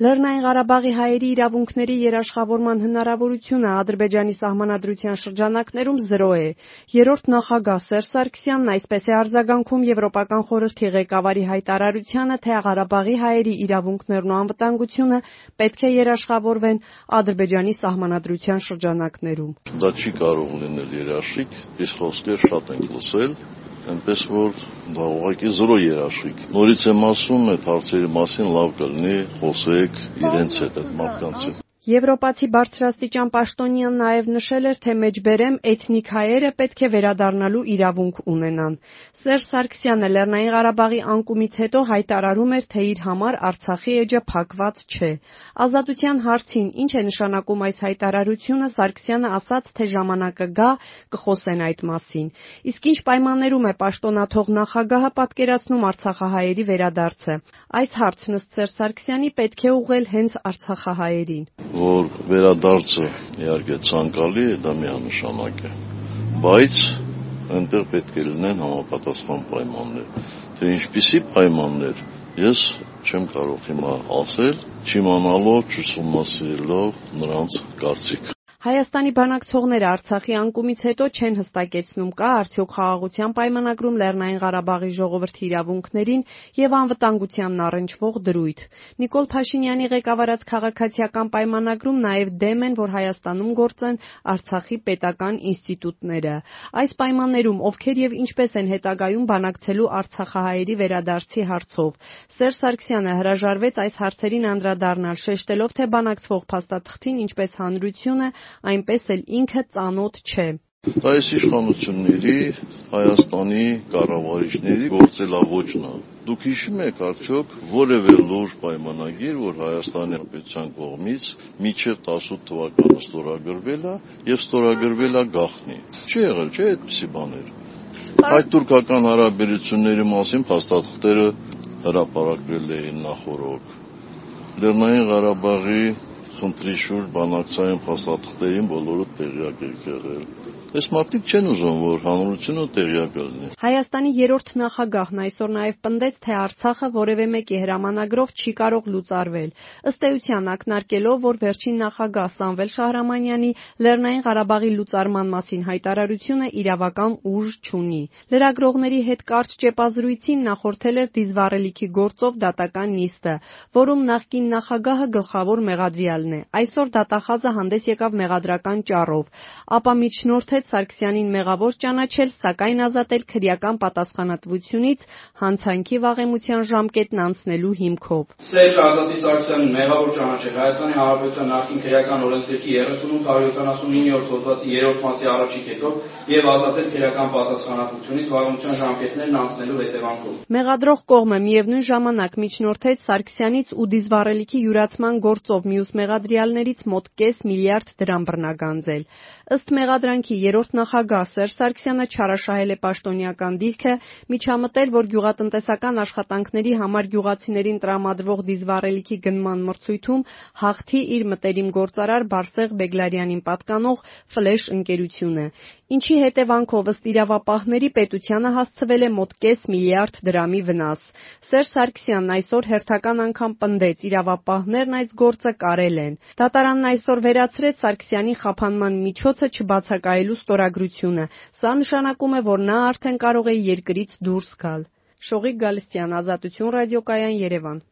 Լեռնային Ղարաբաղի հայերի իրավունքների երաշխավորման հնարավորությունը Ադրբեջանի սահմանադրության շրջանակներում 0 է։ Երրորդ նախագահ Սերժ Սարգսյանն այսպես է արձագանքում Եվրոպական խորհրդի ղեկավարի հայտարարությանը, թե Ղարաբաղի հայերի իրավունքներն ու անվտանգությունը պետք է երաշխավորվեն Ադրբեջանի սահմանադրության շրջանակներում։ Դա չի կարող լինել երաշխիք, այս խոսքեր շատ ենք լսել, այնպես որ դա ուղղակի 0 երաշխիք։ Նորից եմ ասում, այդ հարցերի մասին լավ կլինի խոսեք իրենց հետ, այդ մարդկանց հետ։ Եվրոպացի բարձրաստիճան պաշտոնյան նաև նշել էր, թե մեջբերեմ էթնիկ հայերը պետք է վերադառնալու իրավունք ունենան։ Սերժ Սարգսյանը Լեռնային Ղարաբաղի անկումից հետո հայտարարում էր, թե իր համար Արցախի էջը փակված չէ։ Ազատության հարցին ինչ է նշանակում այս հայտարարությունը, Սարգսյանը ասաց, թե ժամանակը գա, կխոսեն այդ մասին։ Իսկ ինչ պայմաններում է պաշտոնաթող նախագահը պատկերացնում արցախահայերի վերադարձը։ Այս հարցն ըստ Սերժ Սարգսյանի պետք է ուղղել հենց արցախահայերին։ Որ վերադարձը իհարկե ցանկալի է, դա միանշանակ է, բայց այնտեղ պետք է լինեն համապատասխան պայմաններ։ Թե ինչպիսի պայմաններ, ես չեմ կարող հիմա ասել, չիմանալով, չուսումնասիրելով նրանց կարծիքը։ Հայաստանի բանակցողները Արցախի անկումից հետո չեն հստակեցնում, կա արդյոք խաղաղության պայմանագրում Լեռնային Ղարաբաղի ժողովրդի իրավունքներին և անվտանգությանն առնչվող դրույթ։ Նիկոլ Փաշինյանի ղեկավարած քաղաքացիական պայմանագրում նաև դեմ են, որ Հայաստանում գործեն Արցախի պետական ինստիտուտները։ Այս պայմաններում ովքեր և ինչպես են հետագայում բանակցելու արցախահայերի վերադարձի հարցով։ Սերժ Սարգսյանը հրաժարվեց այս հարցերին անդրադառնալ, շեշտելով, թե բանակցվող փաստաթղթին ինչպես հանրությունը, այնպես էլ ինքը ծանոթ չէ։ Այս իշխանությունների, Հայաստանի կառավարիչների գործելավոճն է։ Դուք հիշում եք արդյոք որևէ լուրջ պայմանագիր, որ Հայաստանի Հանրապետության կողմից մինչև 18 թվականը ստորագրվել է եւ ստորագրվել է գաղտնի։ Չի եղել, չէ՞ այդպիսի բաներ։ Այդ թուրքական հարաբերությունների մասին փաստաթղթերը հրապարակվել էին նախօրոք։ Լեռնային Ղարաբաղի խնդրի շուրջ բանակցային փաստաթղթերին բոլորը տեղյակ եք եղել։ Այս մարդիկ չեն ուզում, որ հանրությունը տեղյակ լինի։ Հայաստանի երրորդ նախագահն այսօր նաև պնդեց, թե Արցախը որևէ մեկի հրամանագրով չի կարող լուծարվել։ Ըստ էության ակնարկելով, որ վերջին նախագահ Սամվել Շահրամանյանի Լեռնային Ղարաբաղի լուծարման մասին հայտարարությունը իրավական ուժ չունի։ Լրագրողների հետ կարճ ճեպազրույցին նախորդել էր դիզվառելիքի գործով դատական նիստը, որում նախկին նախագահը գլխավոր մեղադրյալն է։ Այսօր դատախազը հանդես եկավ մեղադրական ճառով, ապա միջնորդեց Սարգսյանին մեղավոր ճանաչել, սակայն ազատել քրեական պատասխանատվությունից հանցանքի վաղեմության ժամկետն անցնելու հիմքով։ Սերժ Ազատի Սարգսյանին մեղավոր ճանաչել Հայաստանի Հանրապետության նախկին քրեական օրենսգրքի 3879-րդ հոդվածի 3-րդ մասի առաջին կետով եւ ազատել քրեական պատասխանատվությունից վաղեմության ժամկետներն անցնելու հետևանքով։ Մեղադրող կողմը միևնույն ժամանակ միջնորդեց Սարգսյանից ու դիզվառելիքի յուրացման գործով մյուս մեղադրյալներից մոտ կես միլիարդ դրամ բռնագանձել։ Ըստ մեղադրանքի երրորդ նախագահ Սերժ Սարգսյանը չարաշահել է պաշտոնյական դիրքը, միջամտել, որ գյուղատնտեսական աշխատանքների համար գյուղացիներին տրամադրվող դիզվառելիքի գնման մրցույթում հաղթի իր մտերիմ գործարար Բարսեղ Բեգլարյանին պատկանող Ֆլեշ ընկերությունը, ինչի հետևանքով ըստ իրավապահների պետությանը հասցվել է մոտ կես միլիարդ դրամի վնաս։ Սերժ Սարգսյանն այսօր հերթական անգամ պնդեց, իրավապահներն այս գործը կարել են։ Դատարանն այսօր վերացրեց Սարգսյանի խափանման միջոցը չբացակայելու ստորագրությունը։ Սա նշանակում է, որ նա արդեն կարող է երկրից դուրս գալ։ Շողիկ Գալստյան, Ազատություն ռադիոկայան, Երևան։